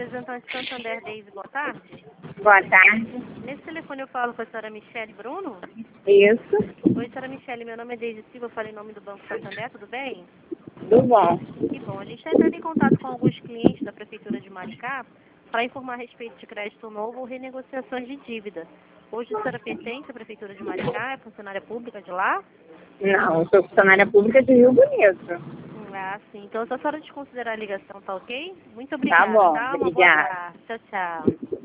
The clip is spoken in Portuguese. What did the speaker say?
representante Santander Daisy, boa tarde. Boa tarde. Nesse telefone eu falo com a senhora Michele Bruno? Isso. Oi, senhora Michele, meu nome é Daisy Silva, eu falei em nome do Banco Santander, tudo bem? Tudo bom. Que bom, a gente está entrando em contato com alguns clientes da Prefeitura de Maricá para informar a respeito de crédito novo ou renegociações de dívida. Hoje a senhora pertence à Prefeitura de Maricá, é funcionária pública de lá? Não, eu sou funcionária pública de Rio Bonito. Ah, sim. Então, se a senhora desconsiderar a ligação, tá ok? Muito Tá obrigada, bom, tá? Uma boa obrigada. tarde. Tchau, tchau.